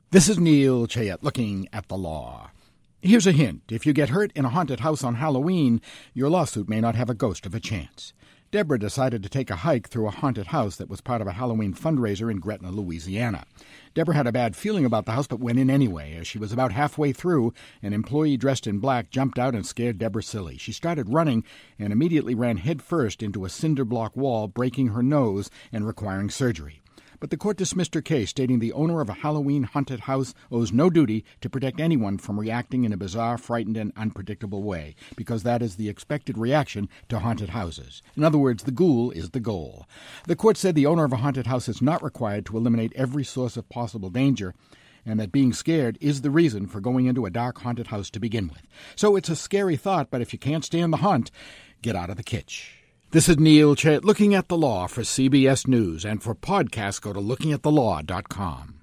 This is Neil Chayet looking at the law. Here's a hint. If you get hurt in a haunted house on Halloween, your lawsuit may not have a ghost of a chance. Deborah decided to take a hike through a haunted house that was part of a Halloween fundraiser in Gretna, Louisiana. Deborah had a bad feeling about the house but went in anyway. As she was about halfway through, an employee dressed in black jumped out and scared Deborah silly. She started running and immediately ran headfirst into a cinder block wall, breaking her nose and requiring surgery. But the court dismissed her case, stating the owner of a Halloween haunted house owes no duty to protect anyone from reacting in a bizarre, frightened, and unpredictable way, because that is the expected reaction to haunted houses. In other words, the ghoul is the goal. The court said the owner of a haunted house is not required to eliminate every source of possible danger, and that being scared is the reason for going into a dark haunted house to begin with. So it's a scary thought, but if you can't stand the haunt, get out of the kitsch. This is Neil Chayet looking at the law for CBS News, and for podcasts, go to lookingatthelaw.com.